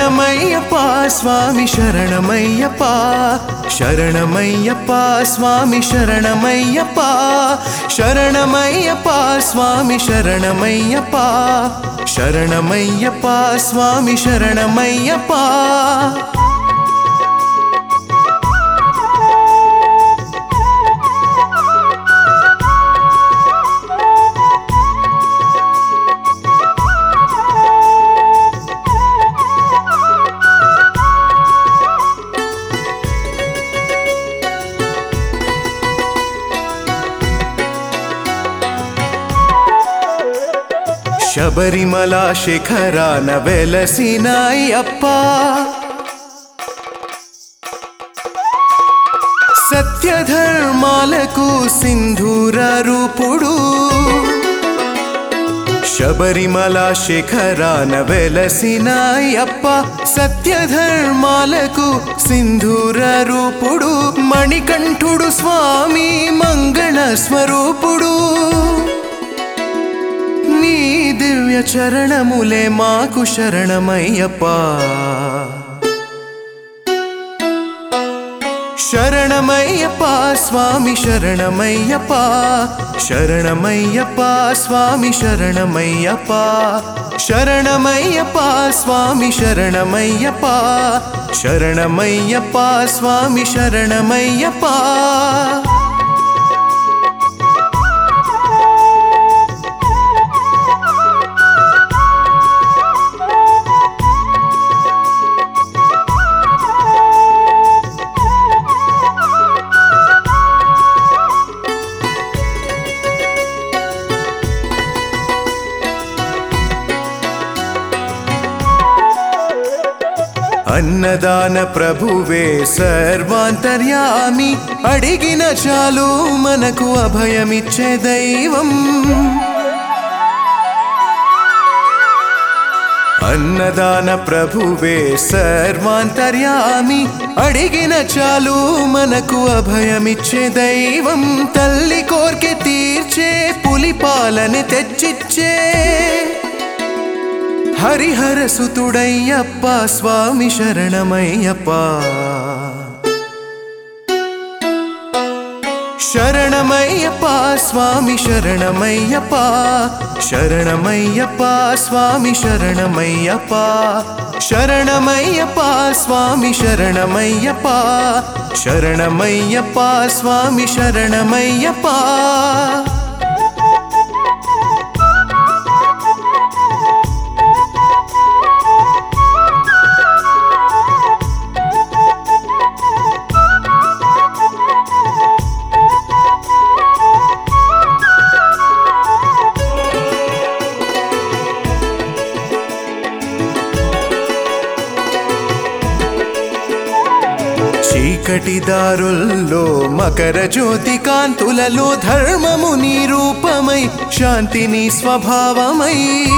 శరణమయ్యప్ప స్వామి శరణమయ్యప్ప శరణమయ్యప్ప స్వామి శరణమయ్యప్ప శరణమయ్యప్ప స్వామి శరణమయ్యప్ప శరణమయ్యప్ప స్వామి శరణమయ్యప్ప శబరిమల శిఖరాన వెలసిన అయ్యప్ప సత్యధర్మాలకు సింధూర రూపుడు శబరిమల శిఖరాన వెలసిన అయ్యప్ప సత్యధర్మాలకు సింధూర రూపుడు మణికంఠుడు స్వామి మంగళ స్వరూపుడు నీ దివ్య చరణములే మాకు శరణమయ్యప్ప శరణమయ్యప్ప స్వామి శరణమయ్యప్ప శరణమయ్యప్ప స్వామి శరణమయ్యప్ప శరణమయ్యప్ప స్వామి శరణమయ్యప్ప శరణమయ్యప్ప స్వామి శరణమయ్యప్ప అన్నదాన ప్రభువే సర్వాంతర్యామి అడిగిన చాలు మనకు అభయమిచ్చే దైవం అన్నదాన ప్రభువే సర్వాంతర్యామి అడిగిన చాలు మనకు అభయమిచ్చే దైవం తల్లి కోర్కె తీర్చే పులిపాలని తెచ్చిచ్చే హరిహర సుతుడయ్యప్ప స్వామి శరణమయ్యప్ప శరణమయ్యప్ప స్వామి శరణమయ్యప్ప శరణమయ్యప్ప స్వామి శరణమయ్యప్ప శరణమయ్యప్ప స్వామి శరణమయ్యప్ప శరణమయ్యప్ప స్వామి శరణమయ్యప్ప చీకటి దారుల్లో మకర జ్యోతి కాంతులలో ధర్మము నీ రూపమై శాంతిని స్వభావమై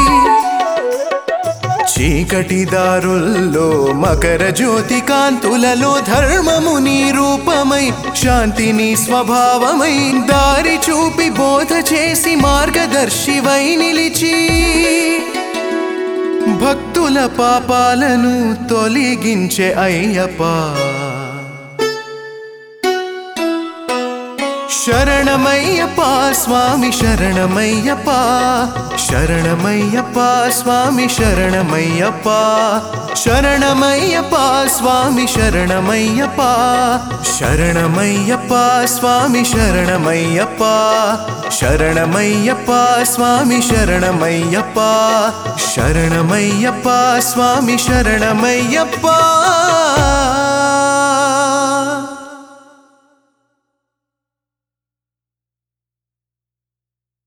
చీకటి దారుల్లో మకర జ్యోతి కాంతులలో ధర్మము నీ రూపమై శాంతిని స్వభావమై దారి చూపి బోధ చేసి మార్గదర్శివై నిలిచి భక్తుల పాపాలను తొలగించే అయ్యప్ప శరణమయ్యప్ప స్వామి శరణమయ్యప్ప శరణమయ్యప్ప స్వామి శరణమయ్యప్ప శరణమయ్యప్ప స్వామి శరణమయ్యప్ప శరణమయ్యప్ప స్వామి శరణమయ్యప్ప శరణమయ్యప్ప స్వామి శరణమయ్యప్ప శరణమయ్యప్ప స్వామి శరణమయ్యప్ప